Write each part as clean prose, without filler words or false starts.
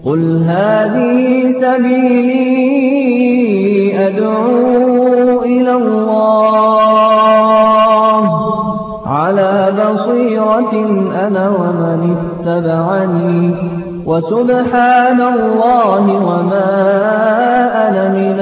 قل هذه سبيلي أدعو إلى الله على بصيرة أنا ومن اتبعني وسبحان الله وما أنا من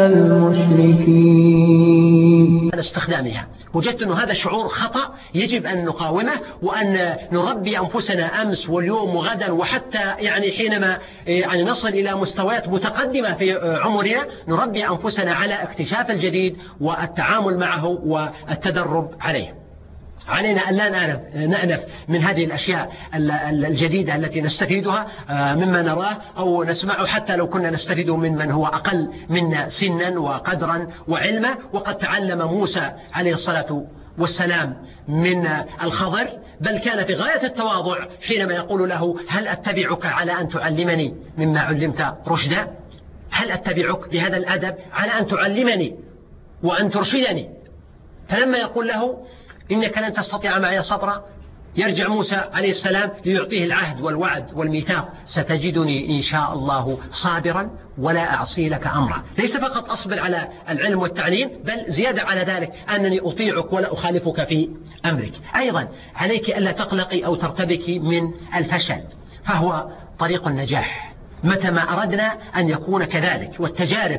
المشركين. استخدامها وجدت أن هذا شعور خطأ يجب أن نقاومه، وأن نربي أنفسنا أمس واليوم وغدا، وحتى حينما نصل إلى مستويات متقدمة في عمرنا نربي أنفسنا على اكتشاف الجديد والتعامل معه والتدرب عليه. علينا أن لا نأنف من هذه الأشياء الجديدة التي نستفيدها مما نراه أو نسمعه، حتى لو كنا نستفيد ممن هو أقل منا سنا وقدرا وعلما. وقد تعلم موسى عليه الصلاة والسلام من الخضر، بل كان في غاية التواضع حينما يقول له: هل أتبعك على أن تعلمني مما علمت رشدا؟ هل أتبعك بهذا الأدب على أن تعلمني وأن ترشدني؟ فلما يقول له: إنك لن تستطيع معي صبرا، يرجع موسى عليه السلام ليعطيه العهد والوعد والميثاق: ستجدني إن شاء الله صابرا ولا أعصي لك أمرا. ليس فقط أصبر على العلم والتعليم، بل زيادة على ذلك أنني أطيعك ولا أخالفك في أمرك. أيضا عليك ألا تقلقي أو ترتبكي من الفشل، فهو طريق النجاح متى ما أردنا أن يكون كذلك. والتجارب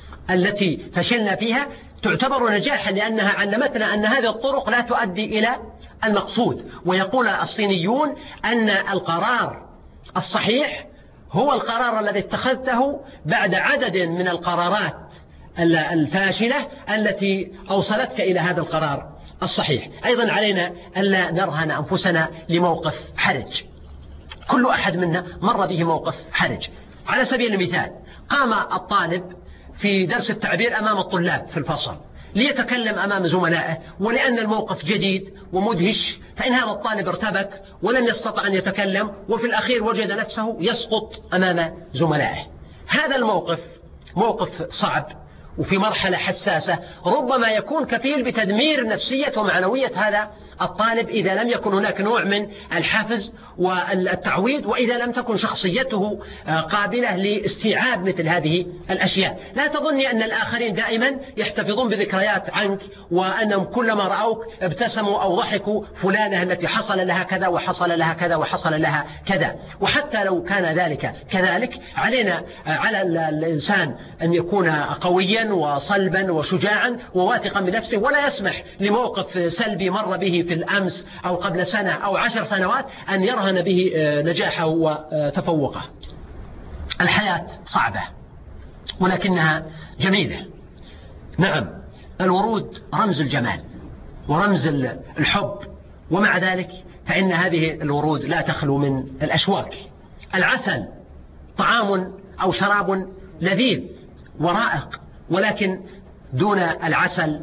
التي فشلنا فيها تعتبر نجاحا، لأنها علمتنا أن هذه الطرق لا تؤدي إلى المقصود. ويقول الصينيون أن القرار الصحيح هو القرار الذي اتخذته بعد عدد من القرارات الفاشلة التي أوصلتك إلى هذا القرار الصحيح. أيضا علينا ألا نرهن أنفسنا لموقف حرج. كل أحد منا مر به موقف حرج. على سبيل المثال، قام الطالب في درس التعبير أمام الطلاب في الفصل ليتكلم أمام زملائه، ولأن الموقف جديد ومدهش فإن هذا الطالب ارتبك ولم يستطع أن يتكلم، وفي الأخير وجد نفسه يسقط أمام زملائه. هذا الموقف موقف صعب وفي مرحلة حساسة، ربما يكون كفيل بتدمير نفسية ومعنوية هذا الطالب إذا لم يكن هناك نوع من الحافز والتعويض، وإذا لم تكن شخصيته قابلة لاستيعاب مثل هذه الأشياء. لا تظني أن الآخرين دائما يحتفظون بذكريات عنك، وأنهم كلما رأوك ابتسموا أو ضحكوا: فلانة التي حصل لها كذا وحصل لها كذا وحصل لها كذا. وحتى لو كان ذلك كذلك، على الإنسان أن يكون قويا وصلبا وشجاعا وواثقا بنفسه، ولا يسمح لموقف سلبي مر به في الأمس أو قبل سنة أو 10 سنوات أن يرهن به نجاحه وتفوقه. الحياة صعبة ولكنها جميلة. نعم، الورود رمز الجمال ورمز الحب، ومع ذلك فإن هذه الورود لا تخلو من الأشواك. العسل طعام أو شراب لذيذ ورائق، ولكن دون العسل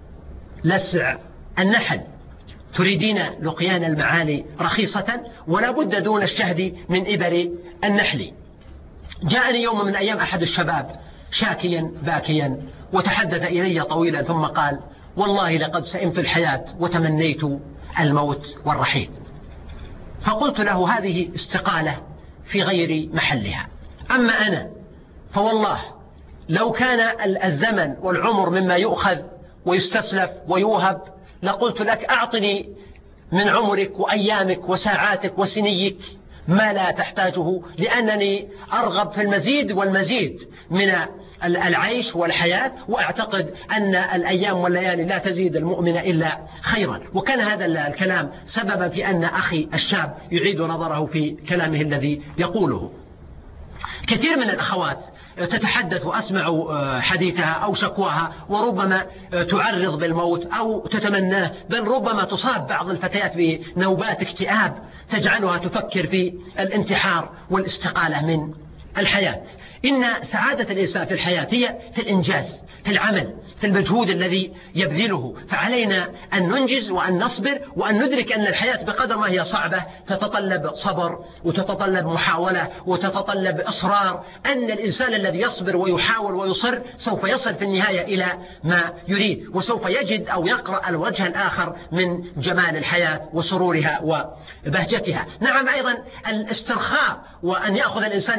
لسع النحل. تريدين لقيان المعالي رخيصة، ولا بد دون الشهد من إبر النحل. جاءني يوم من الأيام أحد الشباب شاكيا باكيا وتحدث إلي طويلا، ثم قال: والله لقد سئمت الحياة وتمنيت الموت والرحيل. فقلت له: هذه استقالة في غير محلها. أما أنا فوالله لو كان الزمن والعمر مما يؤخذ ويستسلف ويوهب لقلت لك: أعطني من عمرك وأيامك وساعاتك وسنيك ما لا تحتاجه، لأنني أرغب في المزيد والمزيد من العيش والحياة، وأعتقد أن الأيام والليالي لا تزيد المؤمن إلا خيرا. وكان هذا الكلام سببا في أن أخي الشاب يعيد نظره في كلامه الذي يقوله. كثير من الأخوات تتحدث وأسمع حديثها أو شكواها، وربما تعرض بالموت أو تتمناه، بل ربما تصاب بعض الفتيات بنوبات اكتئاب تجعلها تفكر في الانتحار والاستقالة من الحياة. إن سعادة الإنسان في الحياة هي في الإنجاز، في العمل، في المجهود الذي يبذله. فعلينا أن ننجز وأن نصبر وأن ندرك أن الحياة بقدر ما هي صعبة تتطلب صبر وتتطلب محاولة وتتطلب إصرار. أن الإنسان الذي يصبر ويحاول ويصر سوف يصل في النهاية إلى ما يريد، وسوف يجد أو يقرأ الوجه الآخر من جمال الحياة وسرورها وبهجتها. نعم، أيضا الاسترخاء وأن يأخذ الإنسان نوبات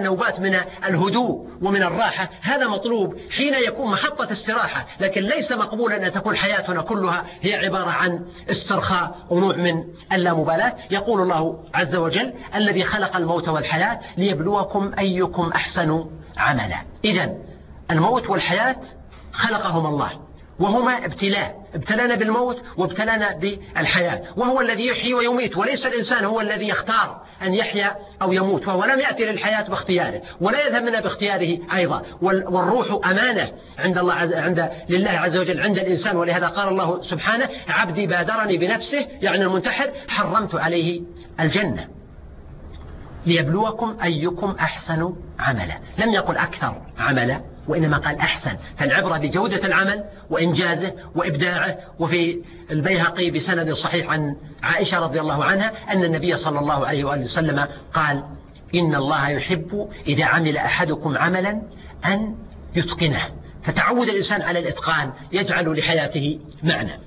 من الهدوء ومن الراحة، هذا مطلوب حين يكون محطة استراحة، لكن ليس مقبولا أن تكون حياتنا كلها هي عبارة عن استرخاء ونوع من اللامبالاة. يقول الله عز وجل: الذي خلق الموت والحياة ليبلوكم أيكم أحسن عملا. إذن الموت والحياة خلقهم الله، وهما ابتلاء، ابتلانا بالموت وابتلانا بالحياة، وهو الذي يحيي ويميت، وليس الإنسان هو الذي يختار أن يحيا أو يموت، فهو لم يأتي للحياة باختياره ولا يذهب منها باختياره أيضا. والروح أمانة عند الله لله عز وجل عند الإنسان، ولهذا قال الله سبحانه: عبدي بادرني بنفسه، يعني المنتحر، حرمت عليه الجنة ليبلوكم أيكم أحسن عملا. لم يقل أكثر عملا، وإنما قال أحسن، فالعبرة بجودة العمل وإنجازه وإبداعه. وفي البيهقي بسند صحيح عن عائشة رضي الله عنها أن النبي صلى الله عليه وآله وسلم قال: إن الله يحب إذا عمل أحدكم عملا أن يتقنه. فتعود الإنسان على الإتقان يجعل لحياته معنى.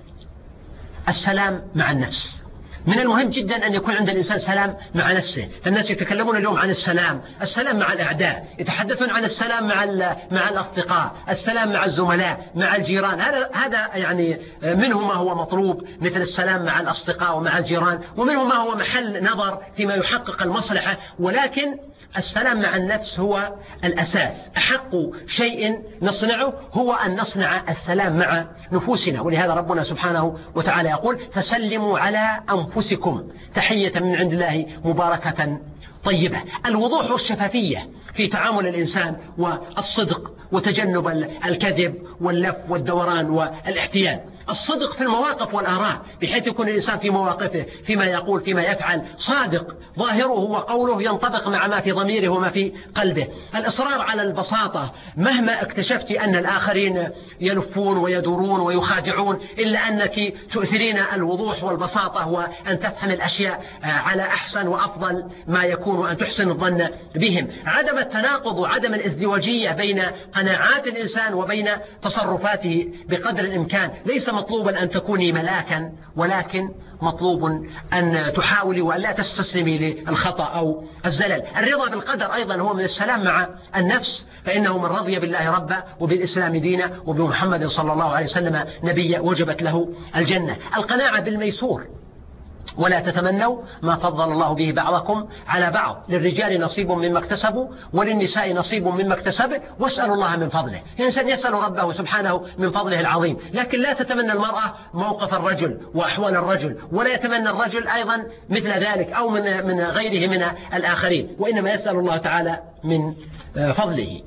السلام مع النفس، من المهم جدا أن يكون عند الإنسان سلام مع نفسه. فالناس يتكلمون اليوم عن السلام مع الأعداء، يتحدثون عن السلام مع الأصدقاء، السلام مع الزملاء، مع الجيران. هذا يعني منه ما هو مطلوب مثل السلام مع الأصدقاء ومع الجيران، ومنه ما هو محل نظر فيما يحقق المصلحة، ولكن السلام مع النفس هو الأساس. أحق شيء نصنعه هو أن نصنع السلام مع نفوسنا، ولهذا ربنا سبحانه وتعالى يقول: فسلموا على أنفسكم تحية من عند الله مباركة طيبة. الوضوح والشفافية في تعامل الإنسان، والصدق، وتجنب الكذب واللف والدوران والاحتيال. الصدق في المواقف والآراء، بحيث يكون الإنسان في مواقفه فيما يقول فيما يفعل صادق، ظاهره وقوله ينطبق مع ما في ضميره وما في قلبه. الإصرار على البساطة، مهما اكتشفت أن الآخرين يلفون ويدورون ويخادعون، إلا أنك تؤثرين الوضوح والبساطة، وأن تفهم الأشياء على أحسن وأفضل ما يكون، وأن تحسن الظن بهم. عدم التناقض وعدم الازدواجية بين قناعات الإنسان وبين تصرفاته بقدر الإمكان. ليس مطلوبا أن تكوني ملاكا، ولكن مطلوب أن تحاولي وأن لا تستسلمي للخطأ أو الزلل. الرضا بالقدر أيضا هو من السلام مع النفس، فإنه من رضي بالله ربا وبالإسلام دينا وبمحمد صلى الله عليه وسلم نبيا وجبت له الجنة. القناعة بالميسور، ولا تتمنوا ما فضل الله به بعضكم على بعض، للرجال نصيب مما اكتسبوا وللنساء نصيب مما اكتسبوا واسألوا الله من فضله. الإنسان يسأل ربه سبحانه من فضله العظيم، لكن لا تتمنى المرأة موقف الرجل وأحوال الرجل، ولا يتمنى الرجل أيضا مثل ذلك أو من غيره من الآخرين، وإنما يسأل الله تعالى من فضله.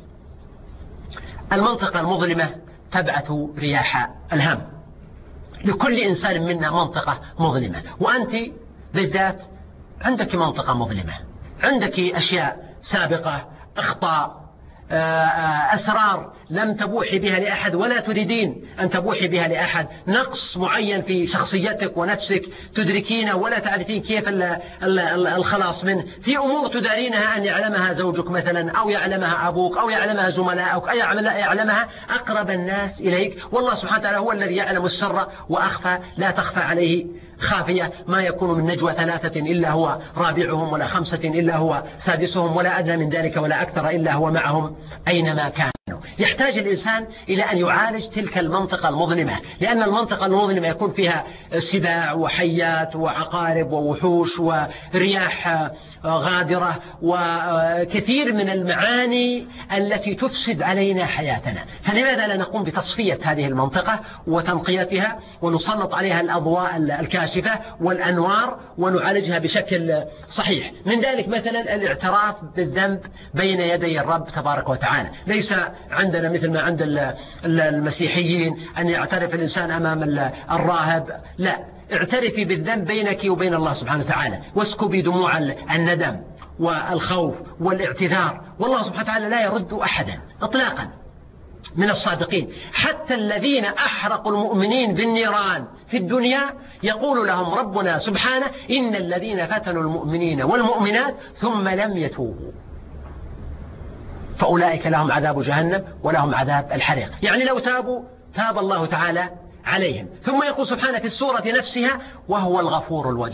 المنطقة المظلمة تبعث رياح الهم. لكل إنسان منا منطقة مظلمة، وأنت بالذات عندك منطقة مظلمة، عندك أشياء سابقة، أخطاء، أسرار لم تبوحي بها لأحد ولا تريدين أن تبوحي بها لأحد، نقص معين في شخصيتك ونفسك تدركينه ولا تعرفين كيف الخلاص منه، في أمور تدارينها أن يعلمها زوجك مثلا، أو يعلمها أبوك، أو يعلمها زملائك، أو يعلمها أقرب الناس إليك. والله سبحانه وتعالى هو الذي يعلم السر وأخفى، لا تخفى عليه خافية. ما يكون من نجوى 3 إلا هو رابعهم، ولا 5 إلا هو سادسهم، ولا أدنى من ذلك ولا أكثر إلا هو معهم أينما كانوا. يحتاج الإنسان إلى أن يعالج تلك المنطقة المظلمة، لأن المنطقة المظلمة يكون فيها سباع وحيات وعقارب ووحوش ورياح غادرة وكثير من المعاني التي تفسد علينا حياتنا. فلماذا لا نقوم بتصفية هذه المنطقة وتنقيتها، ونسلط عليها الأضواء الكاشفة والأنوار، ونعالجها بشكل صحيح؟ من ذلك مثلا الاعتراف بالذنب بين يدي الرب تبارك وتعالى. ليس عندنا مثل ما عند المسيحيين أن يعترف الإنسان أمام الراهب، لا، اعترفي بالذنب بينك وبين الله سبحانه وتعالى، واسكبي دموع الندم والخوف والاعتذار، والله سبحانه وتعالى لا يرد أحدا إطلاقا من الصادقين. حتى الذين أحرقوا المؤمنين بالنيران في الدنيا يقول لهم ربنا سبحانه: إن الذين فتنوا المؤمنين والمؤمنات ثم لم يتوبوا فأولئك لهم عذاب جهنم ولهم عذاب الحريق. يعني لو تابوا تاب الله تعالى عليهم. ثم يقول سبحانه في السورة نفسها: وهو الغفور الودود.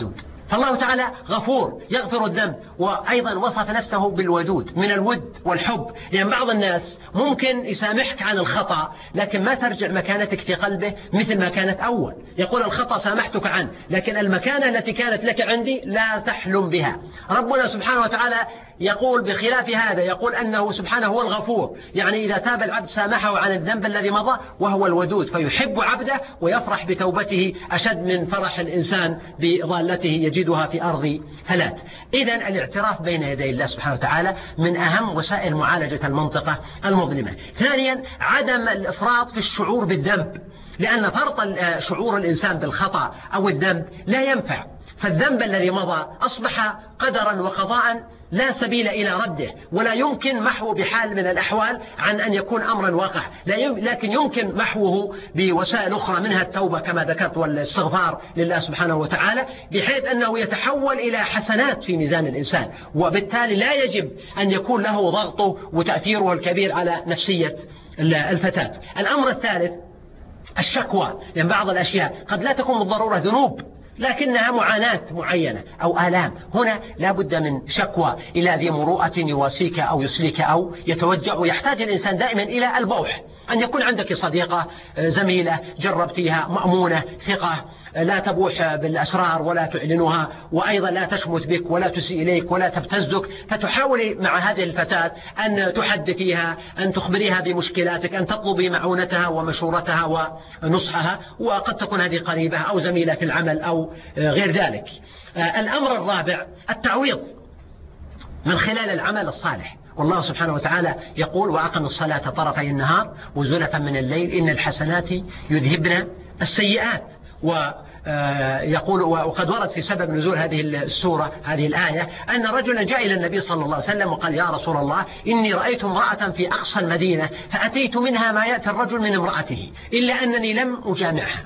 فالله تعالى غفور يغفر الذنب، وأيضا وصف نفسه بالودود، من الود والحب، لأن بعض الناس ممكن يسامحك عن الخطأ لكن ما ترجع مكانتك في قلبه مثل ما كانت أول. يقول الخطأ سامحتك عنه، لكن المكانة التي كانت لك عندي لا تحلم بها. ربنا سبحانه وتعالى يقول بخلاف هذا، يقول أنه سبحانه هو الغفور، يعني إذا تاب العبد سامحه عن الذنب الذي مضى، وهو الودود فيحب عبده ويفرح بتوبته أشد من فرح الإنسان بضالته يجدها في أرض فلات. إذن الاعتراف بين يدي الله سبحانه وتعالى من أهم وسائل معالجة المنطقة المظلمة. ثانيا عدم الإفراط في الشعور بالذنب، لأن فرط شعور الإنسان بالخطأ أو الذنب لا ينفع، فالذنب الذي مضى أصبح قدرا وقضاء لا سبيل إلى رده، ولا يمكن محوه بحال من الأحوال عن أن يكون أمرا واقع، لكن يمكن محوه بوسائل أخرى منها التوبة كما ذكرت والاستغفار لله سبحانه وتعالى، بحيث أنه يتحول إلى حسنات في ميزان الإنسان، وبالتالي لا يجب أن يكون له ضغطه وتأثيره الكبير على نفسية الفتاة. الأمر الثالث الشكوى، لأن بعض الأشياء قد لا تكون بالضرورة ذنوب لكنها معاناة معينة أو آلام، هنا لا بد من شكوى إلى ذي مروءة يواسيك أو يسليك أو يتوجع. ويحتاج الإنسان دائما إلى البوح، أن يكون عندك صديقة زميلة جربتيها مأمونة ثقة لا تبوح بالأسرار ولا تعلنها، وأيضا لا تشمت بك ولا تسيء إليك ولا تبتزك، فتحاولي مع هذه الفتاة أن تحدثيها، أن تخبريها بمشكلاتك، أن تطلبي معونتها ومشورتها ونصحها، وقد تكون هذه قريبة أو زميلة في العمل أو غير ذلك. الأمر الرابع التعويض من خلال العمل الصالح، والله سبحانه وتعالى يقول وأقم الصلاة طرفي النهار وزلفا من الليل إن الحسنات يذهبن السيئات. ويقول وقد ورد في سبب نزول هذه السورة هذه الآية أن رجلا جاء إلى النبي صلى الله عليه وسلم وقال يا رسول الله إني رأيت امرأة في أقصى المدينة فأتيت منها ما يأتي الرجل من امرأته إلا أنني لم أجامعها.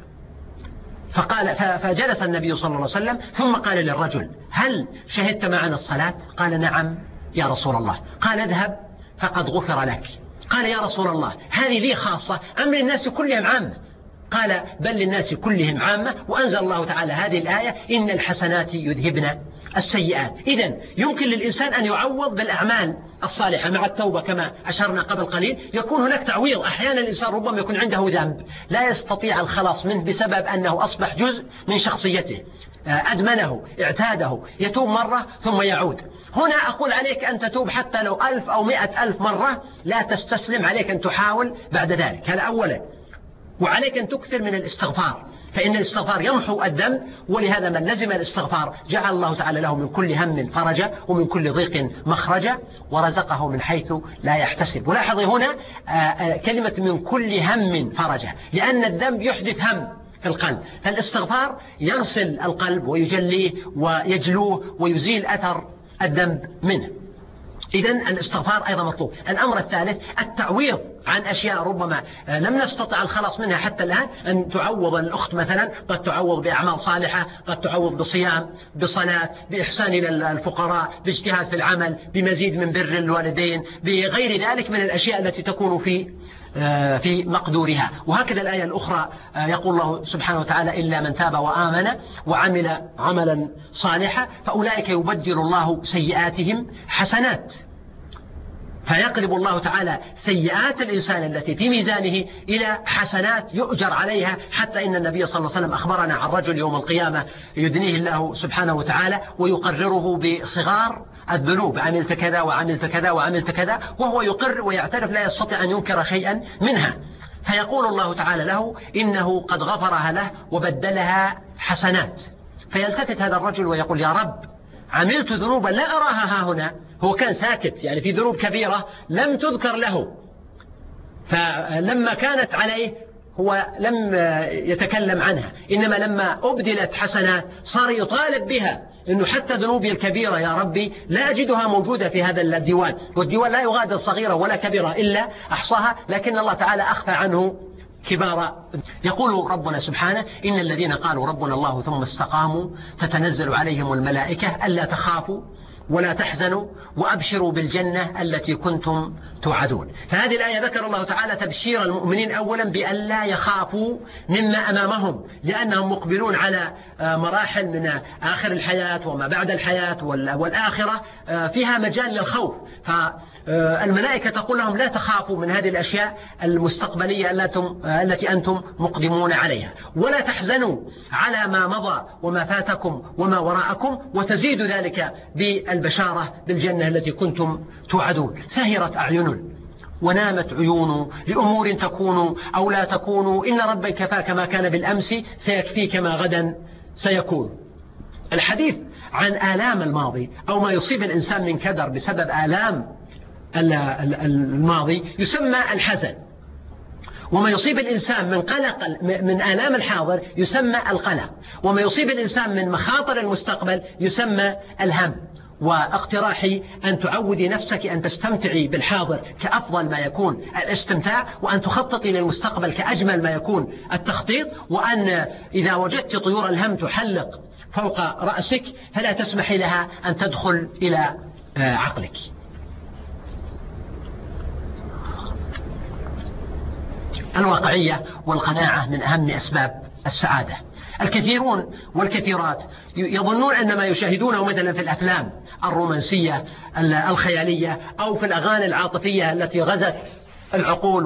فجلس النبي صلى الله عليه وسلم ثم قال للرجل هل شهدت معنا الصلاة؟ قال نعم يا رسول الله. قال اذهب فقد غفر لك. قال يا رسول الله هذه لي خاصة أم للناس كلهم عامة؟ قال بل للناس كلهم عامة، وأنزل الله تعالى هذه الآية إن الحسنات يذهبن السيئات. إذن يمكن للإنسان أن يعوض بالأعمال الصالحة مع التوبة كما أشرنا قبل قليل، يكون هناك تعويض. أحيانا الإنسان ربما يكون عنده ذنب لا يستطيع الخلاص منه بسبب أنه أصبح جزء من شخصيته، أدمنه اعتاده، يتوب مرة ثم يعود. هنا أقول عليك أن تتوب حتى لو 1000 أو 100,000 مرة، لا تستسلم، عليك أن تحاول بعد ذلك، هذا أولا. وعليك أن تكثر من الاستغفار، فإن الاستغفار يمحو الذنب، ولهذا من لزم الاستغفار جعل الله تعالى له من كل هم فرجا ومن كل ضيق مخرجا ورزقه من حيث لا يحتسب. ولاحظ هنا كلمة من كل هم فرجا، لأن الذنب يحدث هم في القلب، فالاستغفار يغسل القلب ويجليه ويجلوه ويزيل أثر الذنب منه. إذن الاستغفار أيضا مطلوب. الأمر الثالث التعويض عن أشياء ربما لم نستطع الخلاص منها حتى الآن، أن تعوض الأخت مثلا، قد تعوض بأعمال صالحة، قد تعوض بصيام، بصلاة، بإحسان إلى الفقراء، باجتهاد في العمل، بمزيد من بر الوالدين، بغير ذلك من الأشياء التي تكون في مقدورها. وهكذا الآية الأخرى يقول الله سبحانه وتعالى إلا من تاب وآمن وعمل عملا صالحا فأولئك يبدل الله سيئاتهم حسنات، فيقلب الله تعالى سيئات الإنسان التي في ميزانه إلى حسنات يؤجر عليها، حتى إن النبي صلى الله عليه وسلم أخبرنا عن رجل يوم القيامة يدنيه الله سبحانه وتعالى ويقرره بصغار الذنوب، عملت كذا وعملت كذا وعملت كذا، وهو يقر ويعترف لا يستطيع أن ينكر شيئا منها، فيقول الله تعالى له إنه قد غفرها له وبدلها حسنات. فيلتفت هذا الرجل ويقول يا رب عملت ذنوبا لا أراها ها هنا. هو كان ساكت، يعني في ذنوب كبيرة لم تذكر له، فلما كانت عليه هو لم يتكلم عنها، إنما لما أبدلت حسنات صار يطالب بها، إنه حتى ذنوبي الكبيرة يا ربي لا أجدها موجودة في هذا الديوان، والديوان لا يغادر صغيرة ولا كبيرة إلا أحصاها، لكن الله تعالى أخفى عنه كبار. يقول ربنا سبحانه إن الذين قالوا ربنا الله ثم استقاموا تتنزل عليهم الملائكة ألا تخافوا ولا تحزنوا وأبشروا بالجنة التي كنتم توعدون. فهذه الآية ذكر الله تعالى تبشير المؤمنين أولا بأن لا يخافوا مما أمامهم، لأنهم مقبلون على مراحل من آخر الحياة وما بعد الحياة والآخرة فيها مجال للخوف. فالملائكة تقول لهم لا تخافوا من هذه الأشياء المستقبلية التي أنتم مقدمون عليها، ولا تحزنوا على ما مضى وما فاتكم وما وراءكم، وتزيد ذلك بالبشارة بالجنة التي كنتم توعدون. سهرت أعين ونامت عيون لأمور تكون أو لا تكون، إن ربك كفاك ما كان بالأمس سيكفيك ما غدا سيكون. الحديث عن آلام الماضي أو ما يصيب الإنسان من كدر بسبب آلام الماضي يسمى الحزن، وما يصيب الإنسان من قلق من آلام الحاضر يسمى القلق، وما يصيب الإنسان من مخاطر المستقبل يسمى الهم. واقتراحي أن تعودي نفسك أن تستمتعي بالحاضر كأفضل ما يكون الاستمتاع، وأن تخططي للمستقبل كأجمل ما يكون التخطيط، وأن إذا وجدت طيور الهم تحلق فوق رأسك فلا تسمحي لها أن تدخل إلى عقلك. الواقعية والقناعة من أهم أسباب السعادة. الكثيرون والكثيرات يظنون أن ما يشاهدونه مثلا في الأفلام الرومانسية الخيالية أو في الأغاني العاطفية التي غزت العقول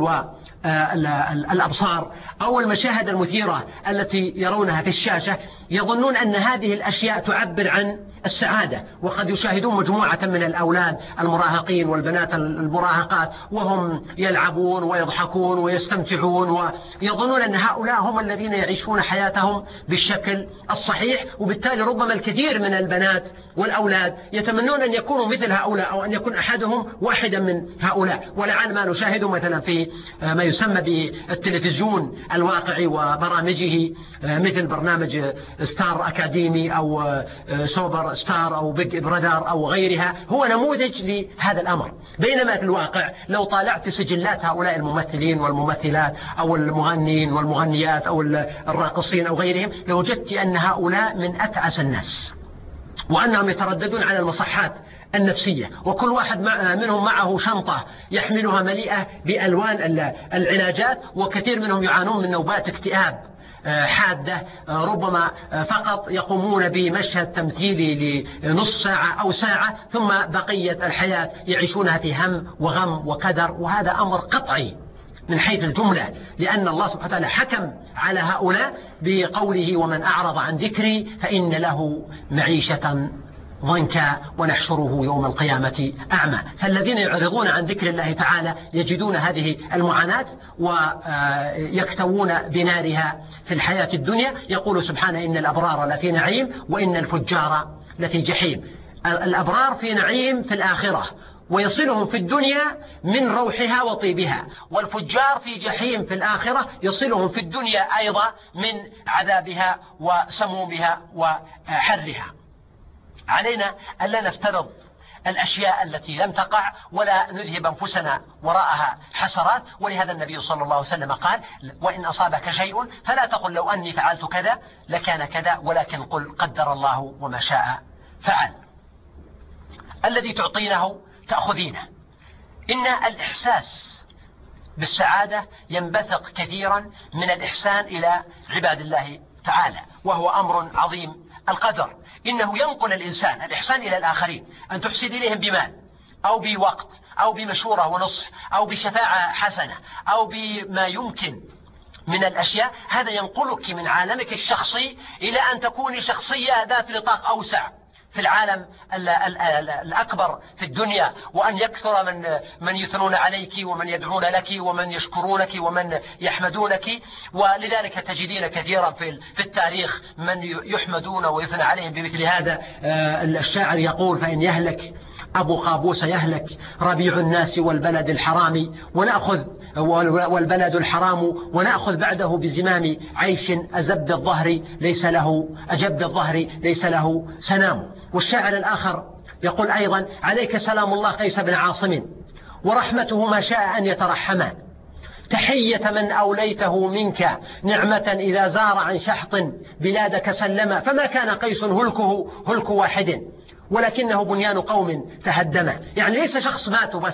والأبصار أو المشاهد المثيرة التي يرونها في الشاشة، يظنون أن هذه الأشياء تعبر عن السعادة. وقد يشاهدون مجموعة من الأولاد المراهقين والبنات المراهقات وهم يلعبون ويضحكون ويستمتعون، ويظنون أن هؤلاء هم الذين يعيشون حياتهم بالشكل الصحيح. وبالتالي ربما الكثير من البنات والأولاد يتمنون أن يكونوا مثل هؤلاء أو أن يكون أحدهم واحدا من هؤلاء. ولعل ما نشاهده مثلا في ما يسمى بالتلفزيون الواقعي وبرامجه مثل برنامج ستار أكاديمي أو سوبر ستار أو بيج برادر أو غيرها هو نموذج لهذا الأمر. بينما في الواقع لو طالعت سجلات هؤلاء الممثلين والممثلات أو المغنين والمغنيات أو الراقصين أو غيرهم لوجدت أن هؤلاء من أتعس الناس، وأنهم يترددون على المصحات النفسية، وكل واحد منهم معه شنطة يحملها مليئة بألوان العلاجات، وكثير منهم يعانون من نوبات اكتئاب حادة، ربما فقط يقومون بمشهد تمثيلي لنص ساعة أو ساعة، ثم بقية الحياة يعيشونها في هم وغم وكدر. وهذا أمر قطعي من حيث الجملة، لأن الله سبحانه وتعالى حكم على هؤلاء بقوله ومن أعرض عن ذكري فإن له معيشة ضنكا ونحشره يوم القيامة أعمى. فالذين يعرضون عن ذكر الله تعالى يجدون هذه المعاناة ويكتوون بنارها في الحياة الدنيا. يقول سبحانه إن الأبرار لفي نعيم وإن الفجار لفي جحيم. الأبرار في نعيم في الآخرة ويصلهم في الدنيا من روحها وطيبها، والفجار في جحيم في الآخرة يصلهم في الدنيا أيضا من عذابها وسمومها وحرها. علينا ألا نفترض الأشياء التي لم تقع ولا نذهب أنفسنا وراءها حسرات. ولهذا النبي صلى الله عليه وسلم قال وإن أصابك شيء فلا تقل لو أني فعلت كذا لكان كذا، ولكن قل قدر الله وما شاء فعل. الذي تعطينه تأخذينه. إن الإحساس بالسعادة ينبثق كثيرا من الإحسان إلى عباد الله تعالى، وهو أمر عظيم القدر. إنه ينقل الإنسان الإحسان إلى الآخرين، أن تحسن إليهم بمال أو بوقت أو بمشورة ونصح أو بشفاعة حسنة أو بما يمكن من الأشياء. هذا ينقلك من عالمك الشخصي إلى أن تكوني شخصية ذات نطاق أوسع في العالم الأكبر في الدنيا، وأن يكثر من يثنون عليك ومن يدعون لك ومن يشكرونك ومن يحمدونك. ولذلك تجدين كثيرا في التاريخ من يحمدون ويثنى عليهم بمثل هذا. الشاعر يقول فإن يهلك أبو قابوس يهلك ربيع الناس والبلد الحرام ونأخذ بعده بزمام عيش أجب الظهر ليس له سنام. والشاعر الآخر يقول أيضا عليك سلام الله قيس بن عاصم ورحمته ما شاء أن يترحما، تحية من أوليته منك نعمة إذا زار عن شحط بلادك سلما، فما كان قيس هلك واحد ولكنه بنيان قوم تهدما. يعني ليس شخص مات بس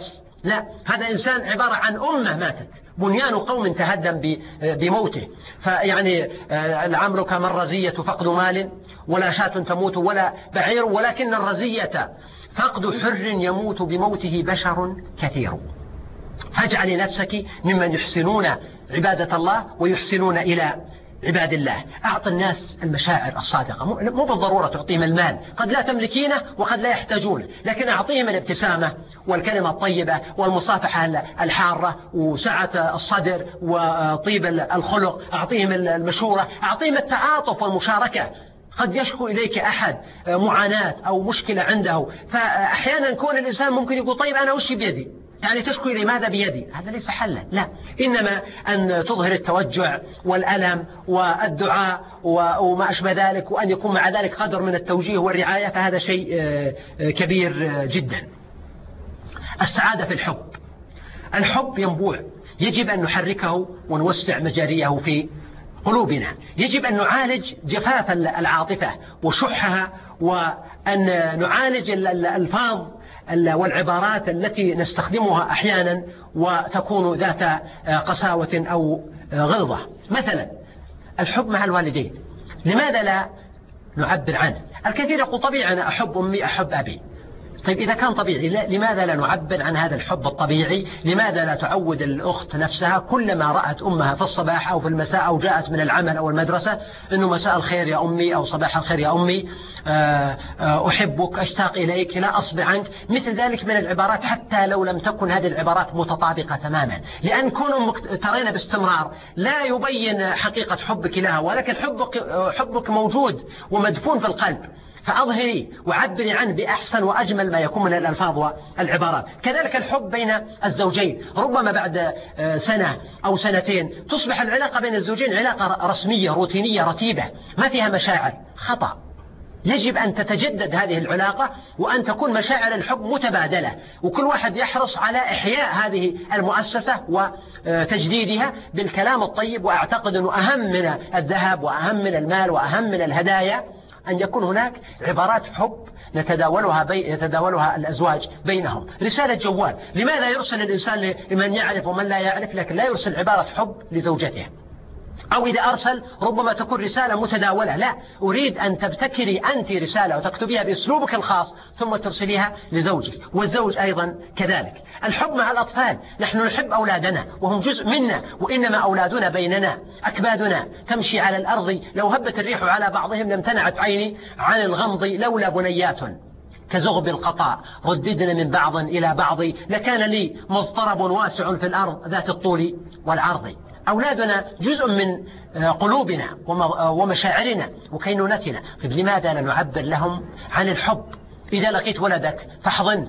لا، هذا إنسان عبارة عن أمة ماتت، بنيان قوم تهدم بموته. فيعني لعمرك ما الرزية فقد مال ولا شاة تموت ولا بعير، ولكن الرزية فقد حر يموت بموته بشر كثير. فاجعلي نفسك ممن يحسنون عبادة الله ويحسنون إلى عباد الله. أعط الناس المشاعر الصادقة، مو بالضرورة تعطيهم المال، قد لا تملكينه وقد لا يحتاجونه، لكن أعطيهم الابتسامة والكلمة الطيبة والمصافحة الحارة وسعة الصدر وطيب الخلق، أعطيهم المشورة، أعطيهم التعاطف والمشاركة. قد يشكو إليك أحد معاناة أو مشكلة عنده، فأحيانا يكون الإنسان ممكن يقول طيب أنا وش بيدي، يعني تشكو إلي ماذا بيدي، هذا ليس حلا، لا، إنما أن تظهر التوجع والألم والدعاء وما أشبه ذلك، وأن يكون مع ذلك قدر من التوجيه والرعاية، فهذا شيء كبير جدا. السعادة في الحب. الحب ينبوع، يجب أن نحركه ونوسع مجاريه في قلوبنا. يجب أن نعالج جفاف العاطفة وشحها، وأن نعالج الألفاظ والعبارات التي نستخدمها أحيانا وتكون ذات قساوة أو غلظة. مثلا الحب مع الوالدين، لماذا لا نعبر عنه؟ الكثير يقول طبيعي أنا أحب أمي أحب أبي. طيب إذا كان طبيعي، لماذا لا نعبر عن هذا الحب الطبيعي؟ لماذا لا تعود الأخت نفسها كلما رأت أمها في الصباح أو في المساء أو جاءت من العمل أو المدرسة أنه مساء الخير يا أمي أو صباح الخير يا أمي، أحبك، أشتاق إليك، لا أصبر عنك، مثل ذلك من العبارات، حتى لو لم تكن هذه العبارات متطابقة تماما، لأن كونوا ترين باستمرار لا يبين حقيقة حبك لها، ولكن حبك موجود ومدفون في القلب، فأظهري وعبري عنه بأحسن وأجمل ما يكون من الألفاظ والعبارات. كذلك الحب بين الزوجين، ربما بعد سنة أو سنتين تصبح العلاقة بين الزوجين علاقة رسمية روتينية رتيبة ما فيها مشاعر، خطأ. يجب أن تتجدد هذه العلاقة وأن تكون مشاعر الحب متبادلة، وكل واحد يحرص على إحياء هذه المؤسسة وتجديدها بالكلام الطيب. وأعتقد أنه أهم من الذهب وأهم من المال وأهم من الهدايا أن يكون هناك عبارات حب يتداولها الأزواج بينهم. رسالة جوال، لماذا يرسل الإنسان لمن يعرف ومن لا يعرف، لكن لا يرسل عبارة حب لزوجته؟ أو إذا أرسل ربما تكون رسالة متداولة، لا، أريد أن تبتكري أنت رسالة وتكتبيها بأسلوبك الخاص ثم ترسليها لزوجك، والزوج أيضا كذلك. الحب مع الأطفال، نحن نحب أولادنا وهم جزء منا، وإنما أولادنا بيننا، أكبادنا تمشي على الأرض، لو هبت الريح على بعضهم لامتنعت عيني عن الغمض، لولا بنيات كزغب القطاع رددنا من بعض إلى بعض، لكان لي مضطرب واسع في الأرض ذات الطول والعرض. أولادنا جزء من قلوبنا ومشاعرنا وكينونتنا. طيب لماذا لا نعبر لهم عن الحب؟ إذا لقيت ولدك فاحضنه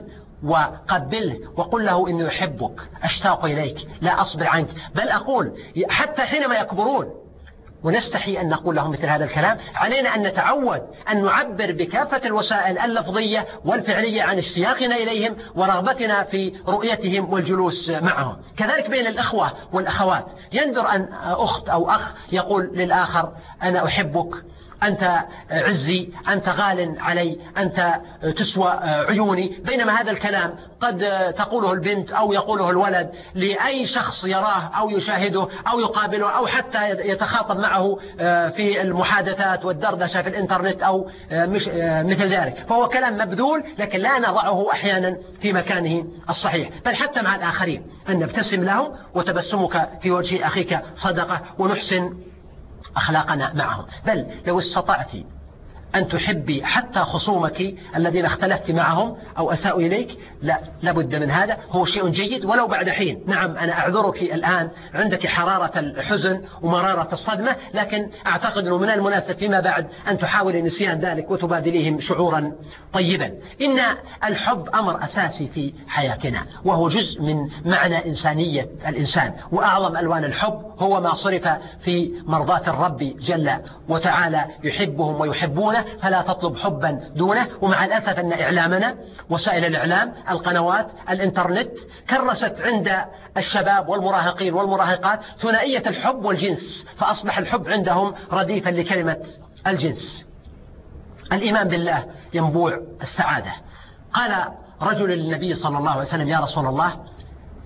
وقبله وقل له إنه يحبك، أشتاق إليك، لا أصبر عنك، بل أقول حتى حينما يكبرون ونستحي أن نقول لهم مثل هذا الكلام، علينا أن نتعود أن نعبر بكافة الوسائل اللفظية والفعلية عن اشتياقنا إليهم ورغبتنا في رؤيتهم والجلوس معهم. كذلك بين الأخوة والأخوات، يندر أن أخت أو أخ يقول للآخر أنا أحبك، أنت عزي، أنت غال علي، أنت تسوى عيوني، بينما هذا الكلام قد تقوله البنت أو يقوله الولد لأي شخص يراه أو يشاهده أو يقابله أو حتى يتخاطب معه في المحادثات والدردشة في الإنترنت أو مثل ذلك، فهو كلام مبذول، لكن لا نضعه أحيانا في مكانه الصحيح. بل حتى مع الآخرين أن نبتسم لهم، وتبسمك في وجه أخيك صدقة، ونحسن أخلاقنا معهم. بل لو استطعت أن تحبي حتى خصومك الذين اختلفت معهم أو أساءوا إليك، لابد من هذا، هو شيء جيد ولو بعد حين. نعم أنا أعذرك الآن، عندك حرارة الحزن ومرارة الصدمة، لكن أعتقد أنه من المناسب فيما بعد أن تحاولي نسيان ذلك وتبادليهم شعورا طيبا. إن الحب أمر أساسي في حياتنا، وهو جزء من معنى إنسانية الإنسان، وأعظم ألوان الحب هو ما صرف في مرضاة الرب جل وتعالى، يحبهم ويحبونه، فلا تطلب حبا دونه. ومع الأسف أن إعلامنا، وسائل الإعلام، القنوات، الإنترنت، كرست عند الشباب والمراهقين والمراهقات ثنائية الحب والجنس، فأصبح الحب عندهم رديفا لكلمة الجنس. الإيمان بالله ينبوع السعادة. قال رجل للنبي صلى الله عليه وسلم: يا رسول الله،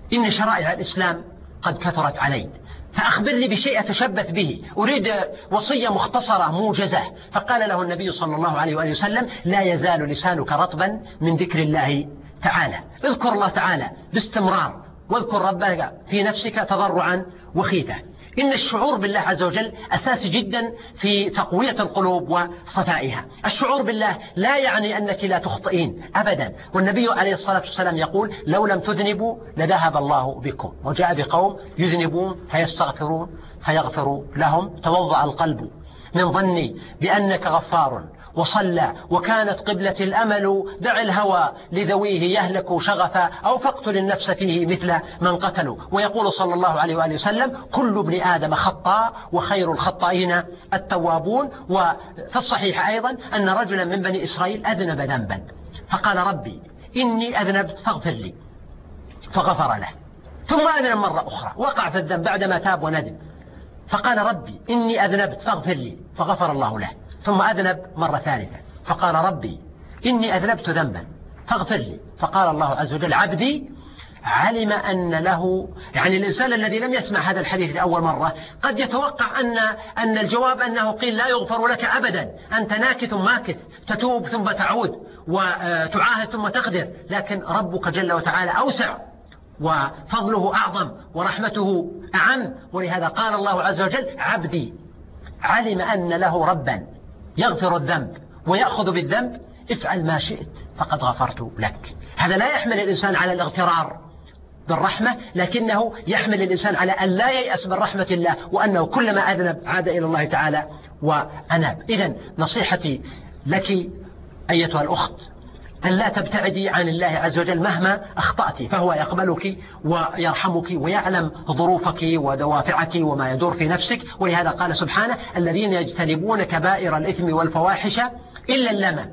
إن شرائع الإسلام قد كثرت علي، فأخبرني بشيء أتشبث به، أريد وصية مختصرة موجزة. فقال له النبي صلى الله عليه وآله وسلم: لا يزال لسانك رطبا من ذكر الله تعالى، اذكر الله تعالى باستمرار، واذكر ربك في نفسك تضرعا وخيفة. إن الشعور بالله عز وجل أساسي جدا في تقوية القلوب وصفائها. الشعور بالله لا يعني أنك لا تخطئين أبدا، والنبي عليه الصلاة والسلام يقول: لو لم تذنبوا لذهب الله بكم. وجاء بقوم يذنبون فيستغفرون فيغفر لهم. توضأ القلب من ظني بأنك غفار وصلى، وكانت قبلة الأمل، دع الهوى لذويه يهلك شغفا، أو فاقتل النفس فيه مثل من قتلوا. ويقول صلى الله عليه وآله وسلم: كل ابن آدم خطاء وخير الخطائين التوابون. وفي الصحيح أيضا أن رجلا من بني إسرائيل أذنب ذنبا فقال: ربي إني أذنبت فاغفر لي، فغفر له. ثم أذنب مرة أخرى، وقع في الذنب بعدما تاب وندم، فقال: ربي إني أذنبت فاغفر لي، فغفر الله له. ثم أذنب مرة ثالثة فقال: ربي إني أذنبت ذنبا فاغفر لي، فقال الله عز وجل: عبدي علم أن له، يعني الإنسان الذي لم يسمع هذا الحديث لأول مرة قد يتوقع أن الجواب أنه قيل لا يغفر لك أبدا، أنت ناكث ماكث، تتوب ثم تعود وتعاهد ثم تقدر. لكن ربك جل وتعالى أوسع، وفضله أعظم، ورحمته أعم. ولهذا قال الله عز وجل: عبدي علم أن له ربا يغفر الذنب ويأخذ بالذنب، افعل ما شئت فقد غفرت لك. هذا لا يحمل الإنسان على الاغترار بالرحمة، لكنه يحمل الإنسان على أن لا ييأس من رحمة الله، وأنه كلما أذنب عاد إلى الله تعالى وأناب. إذن نصيحتي لك أيتها الأخت أن لا تبتعدي عن الله عز وجل مهما أخطأت، فهو يقبلك ويرحمك ويعلم ظروفك ودوافعك وما يدور في نفسك. ولهذا قال سبحانه: الذين يجتنبون كبائر الإثم والفواحش إلا اللمم.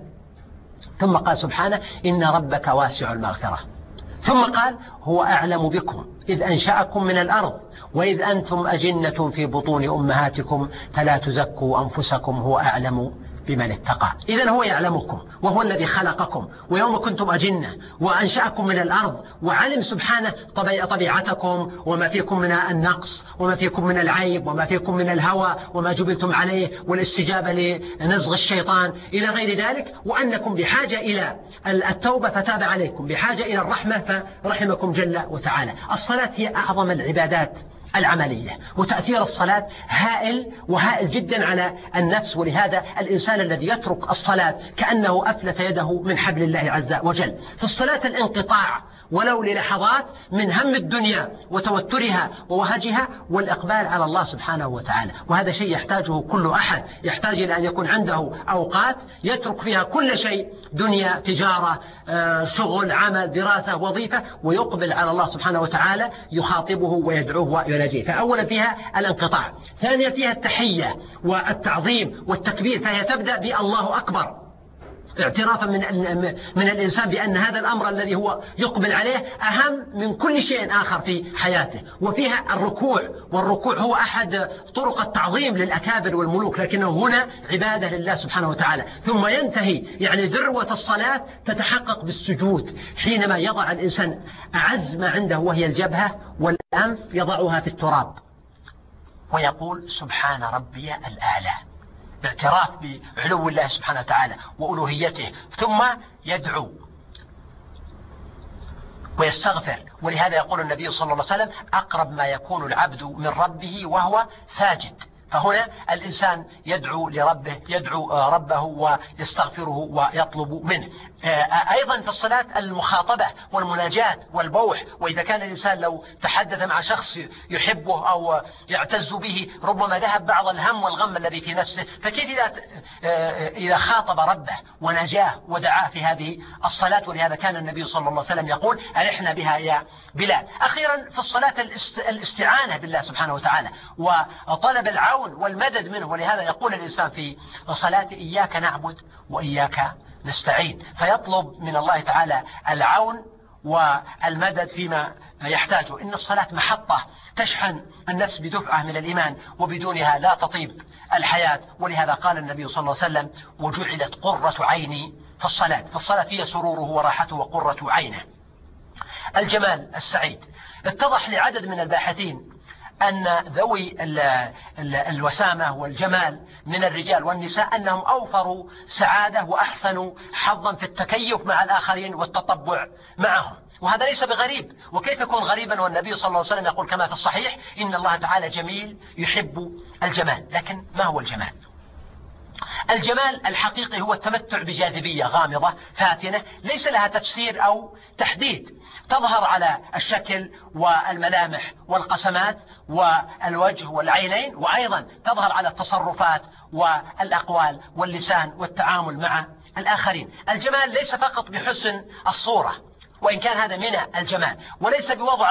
ثم قال سبحانه: إن ربك واسع المغفرة. ثم قال: هو أعلم بكم إذ أنشأكم من الأرض وإذ أنتم أجنة في بطون أمهاتكم فلا تزكوا أنفسكم هو أعلم بمن اتقى. إذن هو يعلمكم، وهو الذي خلقكم، ويوم كنتم أجنة وأنشأكم من الأرض، وعلم سبحانه طبيعتكم وما فيكم من النقص وما فيكم من العيب وما فيكم من الهوى وما جبلتم عليه والاستجابة لنزغ الشيطان إلى غير ذلك، وأنكم بحاجة إلى التوبة فتاب عليكم، بحاجة إلى الرحمة فرحمكم جل وتعالى. الصلاة هي أعظم العبادات العملية، وتأثير الصلاة هائل وهائل جدا على النفس. ولهذا الإنسان الذي يترك الصلاة كأنه أفلت يده من حبل الله عز وجل. في الصلاة الانقطاع ولو للحظات من هم الدنيا وتوترها ووهجها، والإقبال على الله سبحانه وتعالى. وهذا شيء يحتاجه كل أحد، يحتاج إلى أن يكون عنده أوقات يترك فيها كل شيء، دنيا، تجارة، شغل، عمل، دراسة، وظيفة، ويقبل على الله سبحانه وتعالى، يخاطبه ويدعوه ويناجيه. فأولا فيها الانقطاع، ثانيا فيها التحية والتعظيم والتكبير، فهي تبدأ بالله أكبر، اعترافا من الإنسان بأن هذا الأمر الذي هو يقبل عليه أهم من كل شيء آخر في حياته. وفيها الركوع، والركوع هو أحد طرق التعظيم للأكابر والملوك، لكنه هنا عبادة لله سبحانه وتعالى. ثم ينتهي، يعني ذروة الصلاة تتحقق بالسجود، حينما يضع الإنسان أعز ما عنده وهي الجبهة والأنف، يضعها في التراب ويقول: سبحان ربي الأعلى، باعتراف بعلو الله سبحانه وتعالى وألوهيته. ثم يدعو ويستغفر. ولهذا يقول النبي صلى الله عليه وسلم: أقرب ما يكون العبد من ربه وهو ساجد. فهنا الإنسان يدعو لربه، يدعو ربه ويستغفره ويطلب منه. أيضا في الصلاة المخاطبة والمناجاة والبوح. وإذا كان الإنسان لو تحدث مع شخص يحبه أو يعتز به ربما ذهب بعض الهم والغم الذي في نفسه، فكيف إذا خاطب ربه ونجاه ودعاه في هذه الصلاة. ولهذا كان النبي صلى الله عليه وسلم يقول: أرحنا بها يا بلال. أخيرا في الصلاة الاستعانة بالله سبحانه وتعالى وطلب العون والمدد منه. ولهذا يقول الإنسان في صلاته: إياك نعبد وإياك نستعين، فيطلب من الله تعالى العون والمدد فيما يحتاجه. إن الصلاة محطة تشحن النفس بدفعة من الإيمان، وبدونها لا تطيب الحياة. ولهذا قال النبي صلى الله عليه وسلم: وجعلت قرة عيني في الصلاة. فالصلاة هي سروره وراحته وقرة عينه. الجمال السعيد. اتضح لعدد من الباحثين أن ذوي الوسامة والجمال من الرجال والنساء أنهم أوفروا سعادة وأحسنوا حظا في التكيف مع الآخرين والتطبع معهم، وهذا ليس بغريب. وكيف يكون غريبا والنبي صلى الله عليه وسلم يقول كما في الصحيح إن الله تعالى جميل يحب الجمال. لكن ما هو الجمال؟ الجمال الحقيقي هو التمتع بجاذبية غامضة فاتنة ليس لها تفسير أو تحديد، تظهر على الشكل والملامح والقسمات والوجه والعينين، وأيضا تظهر على التصرفات والأقوال واللسان والتعامل مع الآخرين. الجمال ليس فقط بحسن الصورة، وإن كان هذا من الجمال، وليس بوضع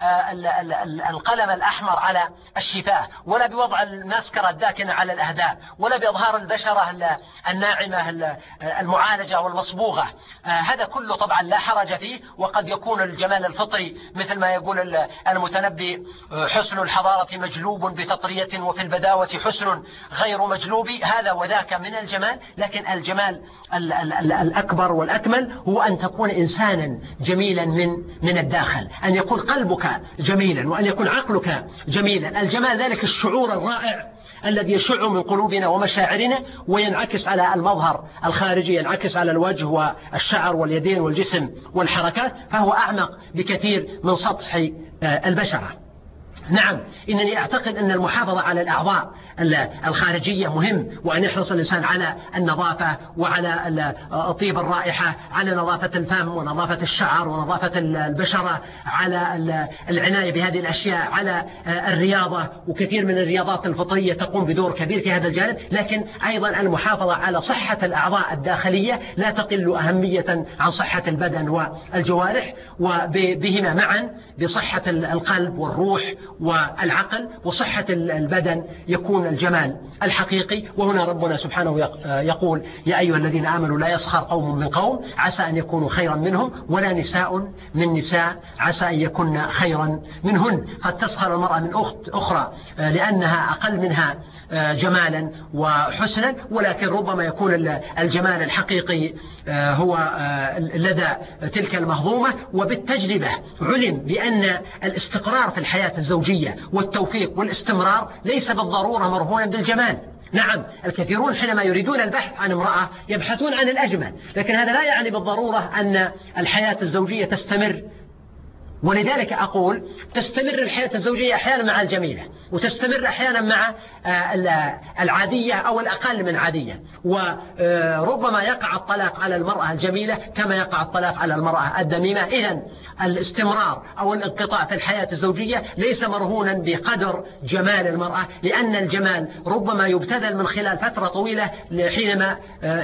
القلم الأحمر على الشفاه، ولا بوضع الماسكرة الداكنة على الأهداب، ولا بإظهار البشرة الناعمة المعالجة والمصبوغة. هذا كله طبعا لا حرج فيه، وقد يكون الجمال الفطري مثل ما يقول المتنبي حسن الحضارة مجلوب بتطرية وفي البداوة حسن غير مجلوب، هذا وذاك من الجمال. لكن الجمال الأكبر والأكمل هو أن تكون إنسانا جميلا من الداخل، أن يكون قلبك جميلا وأن يكون عقلك جميلا. الجمال ذلك الشعور الرائع الذي يشع من قلوبنا ومشاعرنا وينعكس على المظهر الخارجي، ينعكس على الوجه والشعر واليدين والجسم والحركات، فهو أعمق بكثير من سطح البشرة. نعم، إنني أعتقد أن المحافظة على الأعضاء الخارجية مهم، وأن يحرص الإنسان على النظافة وعلى طيب الرائحة، على نظافة الفم ونظافة الشعر ونظافة البشرة، على العناية بهذه الأشياء، على الرياضة، وكثير من الرياضات الفطرية تقوم بدور كبير في هذا الجانب. لكن أيضا المحافظة على صحة الأعضاء الداخلية لا تقل أهمية عن صحة البدن والجوارح، وبهما معا بصحة القلب والروح والعقل وصحة البدن يكون الجمال الحقيقي. وهنا ربنا سبحانه يقول يا أيها الذين آمنوا لا يسخر قوم من قوم عسى أن يكونوا خيرا منهم ولا نساء من نساء عسى أن يكون خيرا منهن. قد تسخر المرأة من أخت أخرى لأنها أقل منها جمالا وحسنا، ولكن ربما يكون الجمال الحقيقي هو لدى تلك المهضومة. وبالتجربة علم بأن الاستقرار في الحياة الزوجية والتوفيق والاستمرار ليس بالضرورة مرهونا بالجمال. نعم، الكثيرون حينما يريدون البحث عن امرأة يبحثون عن الأجمل، لكن هذا لا يعني بالضرورة أن الحياة الزوجية تستمر. ولذلك أقول تستمر الحياة الزوجية أحيانا مع الجميلة، وتستمر أحيانا مع العادية أو الأقل من عادية، وربما يقع الطلاق على المرأة الجميلة كما يقع الطلاق على المرأة الدميمة. إذن الاستمرار أو الانقطاع في الحياة الزوجية ليس مرهونا بقدر جمال المرأة، لأن الجمال ربما يبتذل من خلال فترة طويلة حينما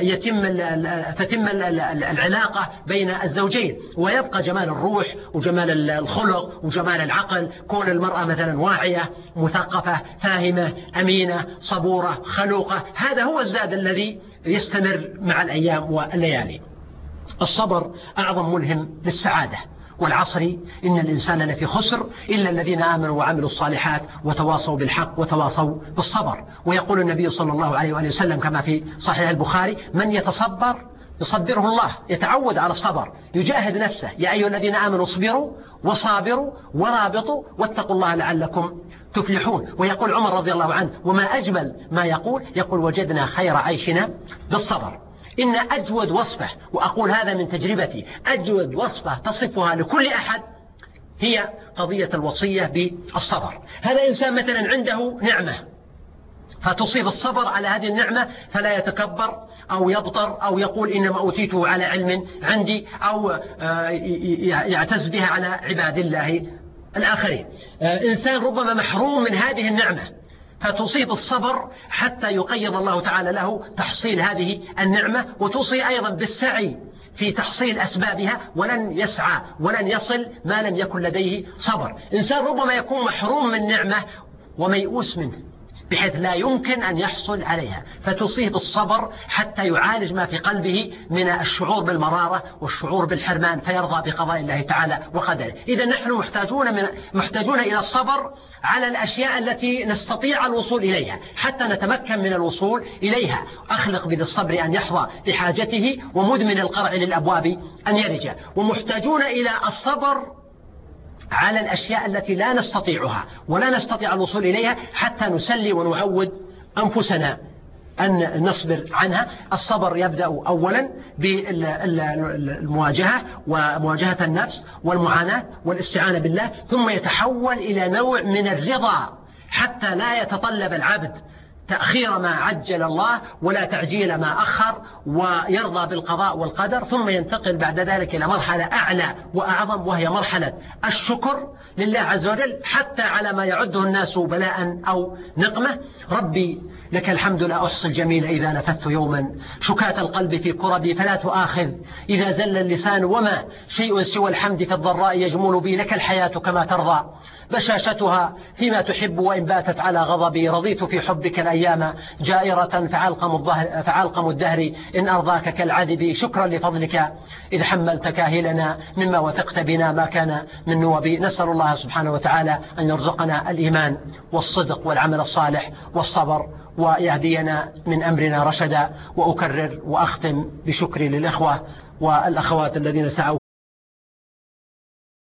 تتم العلاقة بين الزوجين، ويبقى جمال الروح وجمال الخلق وجمال العقل. كون المرأة مثلا واعية مثقفة فاهمة أمينة صبورة خلوقة، هذا هو الزاد الذي يستمر مع الأيام والليالي. الصبر أعظم ملهم للسعادة، والعصر إن الإنسان لفي خسر إلا الذين آمنوا وعملوا الصالحات وتواصوا بالحق وتواصوا بالصبر. ويقول النبي صلى الله عليه وآله وسلم كما في صحيح البخاري من يتصبر يصبره الله، يتعود على الصبر، يجاهد نفسه. يا أيها الذين آمنوا اصبروا وصابروا ورابطوا واتقوا الله لعلكم تفلحون. ويقول عمر رضي الله عنه وما أجمل ما يقول وجدنا خير عيشنا بالصبر. إن أجود وصفة، وأقول هذا من تجربتي، أجود وصفة تصفها لكل أحد هي قضية الوصية بالصبر. هذا إنسان مثلا عنده نعمة فتصيب الصبر على هذه النعمة فلا يتكبر أو يبطر أو يقول إنما أوتيته على علم عندي أو يعتز بها على عباد الله الآخرين. إنسان ربما محروم من هذه النعمة فتصيب الصبر حتى يقيض الله تعالى له تحصيل هذه النعمة، وتوصي أيضا بالسعي في تحصيل أسبابها، ولن يسعى ولن يصل ما لم يكن لديه صبر. إنسان ربما يكون محروم من نعمة وميؤوس منه بحيث لا يمكن أن يحصل عليها، فتصيب الصبر حتى يعالج ما في قلبه من الشعور بالمرارة والشعور بالحرمان فيرضى بقضاء الله تعالى وقدره. إذا نحن محتاجون إلى الصبر على الأشياء التي نستطيع الوصول إليها حتى نتمكن من الوصول إليها. أخلق بذي الصبر أن يحظى بحاجته ومدمن القرع للأبواب أن يرجع. ومحتاجون إلى الصبر على الأشياء التي لا نستطيعها ولا نستطيع الوصول إليها حتى نسلي ونعود أنفسنا أن نصبر عنها. الصبر يبدأ أولا بالمواجهة ومواجهة النفس والمعاناة والاستعانة بالله، ثم يتحول إلى نوع من الرضا حتى لا يتطلب العبد تأخير ما عجل الله ولا تعجيل ما أخر، ويرضى بالقضاء والقدر، ثم ينتقل بعد ذلك إلى مرحلة أعلى وأعظم، وهي مرحلة الشكر لله عز وجل حتى على ما يعده الناس بلاء أو نقمة. ربي لك الحمد لا أحصي الجميل إذا نفثت يوما، شكاة القلب في كربي فلا تؤاخذ إذا زل اللسان، وما شيء سوى الحمد في الضراء يجمل بي، لك الحياة كما ترضى بشاشتها فيما تحب، وإن باتت على غضبي رضيت في حبك الأيام جائرة، فعلقم الدهر إن أرضاك كالعذب، شكرا لفضلك إذ حملت كاهلنا مما وثقت بنا ما كان من نوب. نسأل الله سبحانه وتعالى أن يرزقنا الإيمان والصدق والعمل الصالح والصبر، ويهدينا من أمرنا رشدا. وأكرر وأختم بشكري للإخوة والأخوات الذين سعوا